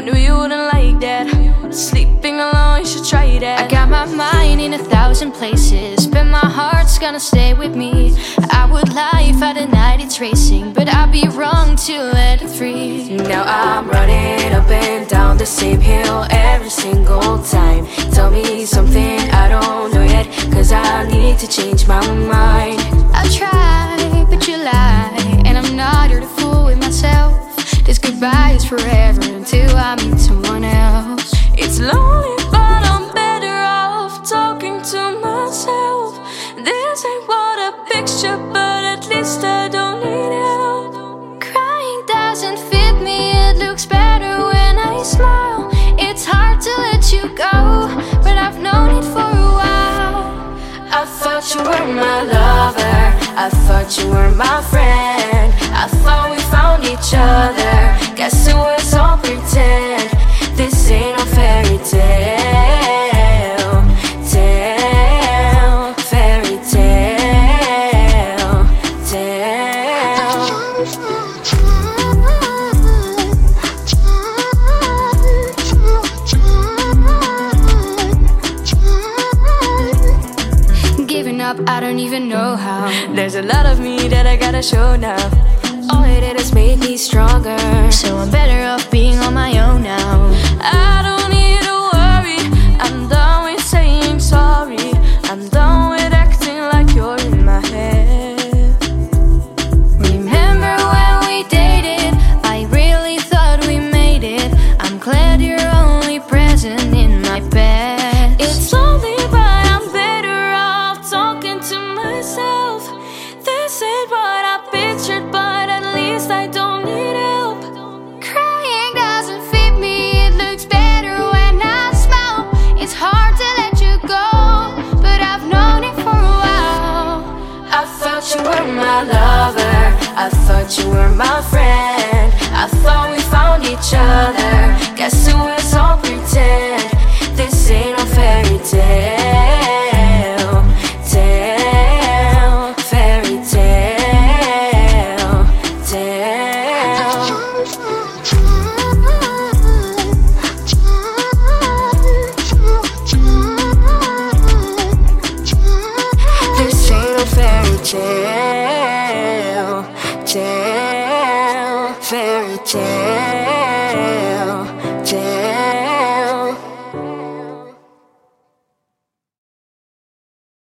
know you wouldn't like that. Sleeping alone, you should try that. I got my mind in 1,000 places, but my heart's gonna stay with me. I would lie if I denied it's racing, but I'd be wrong to let it free. Now I'm running up and down the same hill every single time. Tell me something I don't know yet, cause I need to change my mind. I try, but you lie, and I'm not here to fool with myself. This goodbye is forever until I meet someone else. It's lonely, but I'm better off talking to myself. This ain't what I picture, but at least I don't need help. Crying doesn't fit me, it looks better when I smile. It's hard to let you go, but I've known it for a while. I thought you were my lover, I thought you were my friend. I thought we found each other, guess it was all pretend. This ain't no fairy tale, fairy tale, Giving up, I don't even know how. There's a lot of me that I gotta show now. all it did is make me stronger, so I'm better off being on my own now. I don't need to worry, I'm done with saying sorry. I'm done with acting like you're in my head. Remember when we dated, I really thought we made it. I'm glad you're only present in my bed. It's lonely, but I'm better off talking to myself. This ain't what I pictured, but at least I don't need help. Crying doesn't fit me, it looks better when I smile. It's hard to let you go, but I've known it for a while. I thought you were my lover, I thought you were my friend. I thought we found each other,